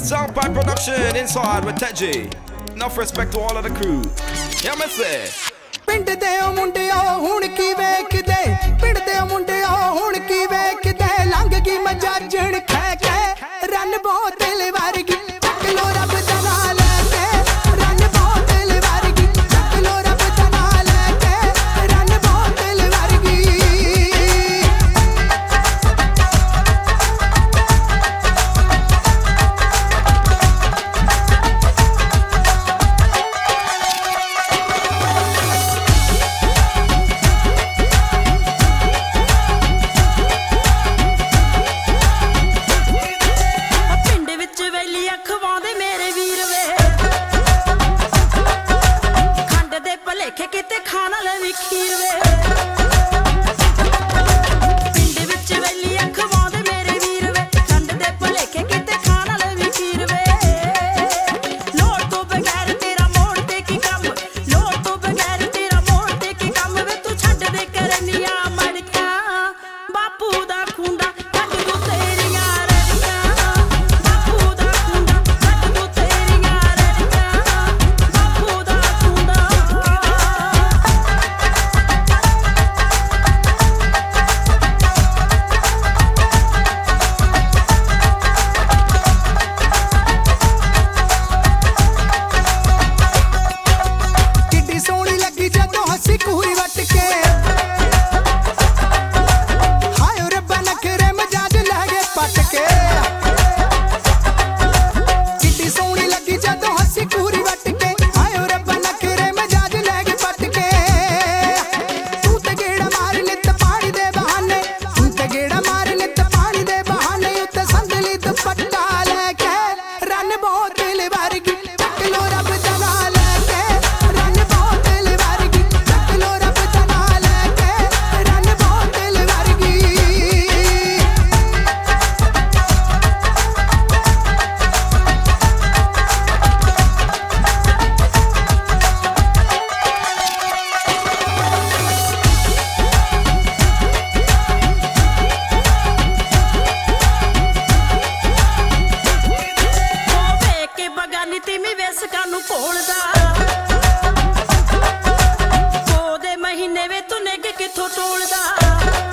Soundpipe production inside with Ted G. Enough respect to all of the crew. Yeah, me say. ਪਿੰਡ ਦੇ ਉਹ ਮੁੰਡਿਓ ਹੁਣ ਕੀ ਵੇਖਦੇ, ਪਿੰਡ ਦੇ ਉਹ ਮੁੰਡਿਓ ਹੁਣ ਕੀ ਵੇਖਦੇ, ਲੰਘ ਗਈ ਮਜਾਜਣ ਖੈ ਖੈ ਰਨ ਬੋਤਲ ਵਰਗੀ, ਚੱਕ ਲੋ ਰੱਬ ਦਾ ਨਾਂ ਲੈ ਕੇ ਰਨ ਬੋਤਲ ਵਰਗੀ, ਚੱਕ ਲੋ ਰੱਬ ਦਾ ਨਾਂ ਲੈ ਕੇ ਰਨ ਬੋਤਲ ਵਰਗੀ। ਕਿਤੇ ਖਾਣਾ ਲੈ ਵੀ ਖੀਰ ਵੇ ਪਿੰਡ ਵਿੱਚ ਵੈਲੀ ਅਖਵਾਉਂਦੇ ਮੇਰੇ ਵੀਰ ਵੇ, ਖੰਡ ਦੇ ਭਲੇਖੇ ਕਿਤੇ ਖਾਣਾ ਲੈ ਵੀ ਖੀਰ ਵੇ। ਲੋੜ ਤੋਂ ਬਗੈਰ ਤੇਰਾ ਮੋੜ ਤੇ ਕੀ ਕੰਮ, ਲੋੜ ਤੋਂ ਬਗੈਰ ਤੇਰਾ ਮੋੜ ਤੇ ਕੀ ਕੰਮ ਵੇ, ਤੂੰ ਛੱਡ ਦੇ ਕਰਨੀਆਂ ਮੜਕਾਂ ਬਾਪੂ ਦਾ ਖੁੰਡਾ ਕੱਢ ਦੂ ਤੇਰੀਆਂ ਰੜਕਾਂ, ਬਾਪੂ ਦਾ ਖੁੰਡਾ ਕੱਢ ਦੂ ਤੇਰੀਆਂ ਰੜਕਾਂ, ਬਾਪੂ ਦਾ ਖੁੰਡਾ। ਕਿੱਡੀ ਸੋਹਣੀ ਲੱਗੀ ਜਦੋਂ ਹੱਸੀ ਕੂਰੀ ਵੱਟ ਕੇ, ਹਾਏ ਰੱਬਾ ਨਖਰੇ ਮਜਾਜ ਲੈ ਗਏ ਪੱਟ ਕੇ। ਕਿੱਡੀ ਸੋਹਣੀ ਲੱਗੀ ਜਦੋਂ ਹੱਸੀ ਕੂਰੀ ਵੱਟ ਕੇ, ਹਾਏ ਰੱਬਾ ਨਖਰੇ ਮਜਾਜ ਲੈ ਗਏ ਪੱਟ ਕੇ। ਤੂੰ ਤੇ ਗੇੜਾ ਮਾਰ ਨਿੱਤ ਪਾਣੀ ਦੇ ਬਹਾਨੇ, ਤੂੰ ਤੇ ਗੇੜਾ ਮਾਰ ਨਿੱਤ ਪਾਣੀ ਦੇ ਬਹਾਨੇ, ਉੱਤੇ ਸੰਦਲੀ ਦੁਪੱਟਾ ਲੈ ਕੇ ਰਨ ਬੋਤਲ ਵਰਗੀ, ਚੱਕ ਲੋ ਰੱਬ ਦਾ ਨਾਂ ਲੈ ਕੇ ਰਨ ਬੋਤਲ ਵਰਗੀ, ਚੱਕ ਲੋ ਰੱਬ ਦਾ ਨਾਂ ਲੈ ਕੇ ਰਨ ਬੋਤਲ ਵਰਗੀ। ਹੋਵੇ ਕਿ ਬਗਾਨੀ ਤਿਮੀ ਵੇਸਕਾਂ ਨੂੰ ਭੋਲਦਾ, ਉਹਦੇ ਮਹੀਨੇ ਵੇ ਤੂੰ ਨਿੱਘ ਕਿੱਥੋਂ ਟੋਲਦਾ।